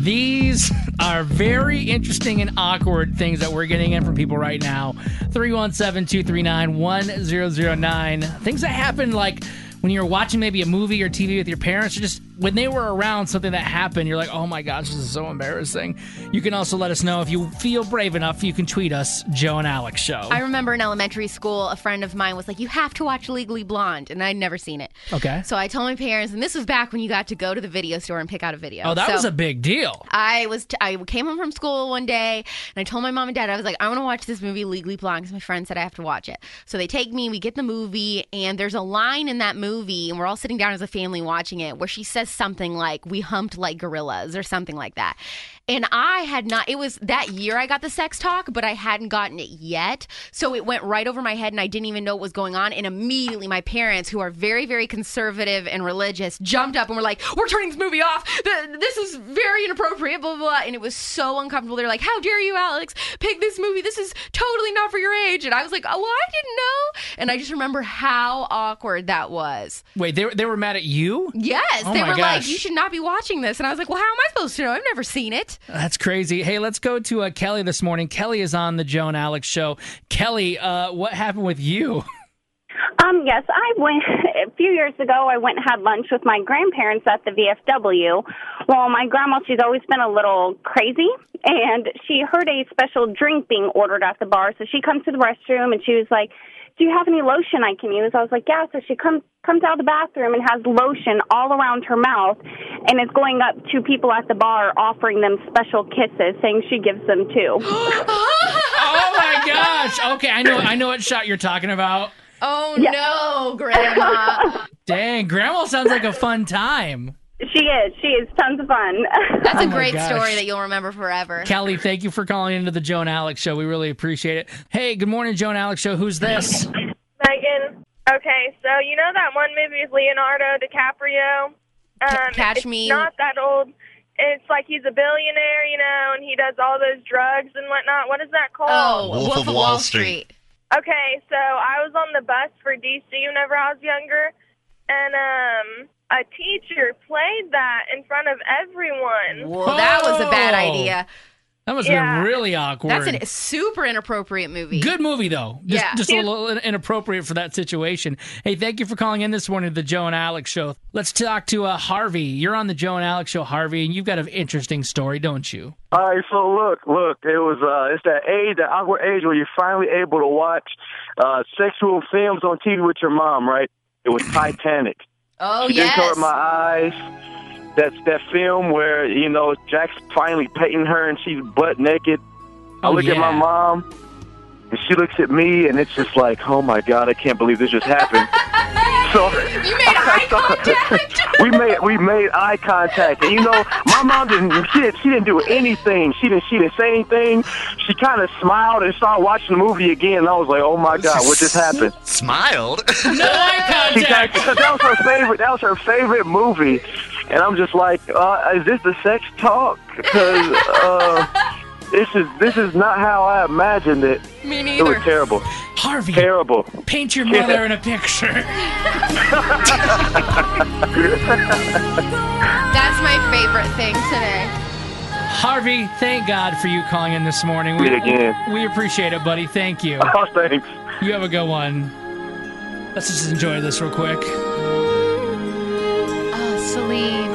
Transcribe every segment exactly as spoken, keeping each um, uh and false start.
These are very interesting and awkward things that we're getting in from people right now. three one seven, two three nine, one zero zero nine. Things that happen like when you're watching maybe a movie or T V with your parents, or just when they were around, something that happened, you're like, oh my gosh, this is so embarrassing. You can also let us know if you feel brave enough. You can tweet us, Joe and Alex Show. I remember in elementary school, a friend of mine was like, you have to watch Legally Blonde, and I'd never seen it. Okay. So I told my parents, and this was back when you got to go to the video store and pick out a video. Oh, that so was a big deal. I was t- I came home from school one day, and I told my mom and dad, I was like, I want to watch this movie, Legally Blonde, because my friend said I have to watch it. So they take me, we get the movie, and there's a line in that movie, and we're all sitting down as a family watching it, where she says something like, we humped like gorillas, or something like that. And I had not, it was that year I got the sex talk, but I hadn't gotten it yet. So it went right over my head, and I didn't even know what was going on. And immediately my parents, who are very, very conservative and religious, jumped up and were like, we're turning this movie off. This is very inappropriate, blah, blah, blah. And it was so uncomfortable. They're like, how dare you, Alex, pick this movie? This is totally not for your age. And I was like, oh, well, I didn't know. And I just remember how awkward that was. Wait, they, they were mad at you? Yes. Oh they my were gosh. like, you should not be watching this. And I was like, well, how am I supposed to know? I've never seen it. That's crazy. Hey, let's go to uh, Kelly this morning. Kelly is on the Joe and Alex Show. Kelly, uh, what happened with you? Um, yes, I went a few years ago. I went and had lunch with my grandparents at the V F W. Well, my grandma, she's always been a little crazy, and she heard a special drink being ordered at the bar. So she comes to the restroom, and she was like, do you have any lotion I can use? I was like, yeah. So she comes comes out of the bathroom and has lotion all around her mouth, and is going up to people at the bar offering them special kisses, saying she gives them too. Oh my gosh! Okay, I know, I know what shot you're talking about. Oh, Yeah. no, Grandma. Dang, Grandma sounds like a fun time. She is. She is tons of fun. That's Oh a my great gosh. story that you'll remember forever. Kelly, thank you for calling into the Joe and Alex Show. We really appreciate it. Hey, good morning, Joe and Alex Show. Who's this? Megan. Okay, so you know that one movie with Leonardo DiCaprio? Um, Catch it's Me. not that old. It's like he's a billionaire, you know, and he does all those drugs and whatnot. What is that called? Oh, Wolf Wolf, of of Wall Wall Street. Street. Okay, so I was on the bus for D C whenever I was younger, and um, a teacher played that in front of everyone. Well, that was a bad Oh. idea. That must Yeah. have been really awkward. That's a super inappropriate movie. Good movie, though. Just, Yeah. just a little inappropriate for that situation. Hey, thank you for calling in this morning to the Joe and Alex Show. Let's talk to uh, Harvey. You're on the Joe and Alex Show, Harvey, and you've got an interesting story, don't you? All right, so look, look, it was uh, it's that age, that awkward age where you're finally able to watch uh, sexual films on T V with your mom, right? It was Titanic. Oh, She yes. didn't cover my eyes. That's that film where, you know, Jack's finally painting her and she's butt naked. I Oh, look at my yeah. mom, and she looks at me, and it's just like, oh my God, I can't believe this just happened. So You made eye contact. we made we made eye contact, and you know, my mom didn't she didn't she didn't do anything. She didn't she didn't say anything. She kind of smiled and started watching the movie again. And I was like, oh my God, what just happened? Smiled. No eye She contact. because that was her favorite. That was her favorite movie, and I'm just like, uh, is this the sex talk? Because uh, this is this is not how I imagined it. Me It was neither. terrible, Harvey, terrible. paint your mother in a picture. That's my favorite thing today. Harvey, thank God for you calling in this morning. Do it again. we appreciate it, buddy. Thank you. Oh, thanks. You have a good one. Let's just enjoy this real quick. Oh, Celine.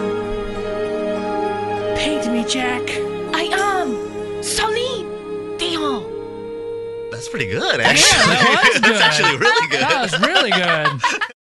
Paint me, Jack. I am Celine Dion. That's pretty good, actually. that was good. That's actually really good. That was really good.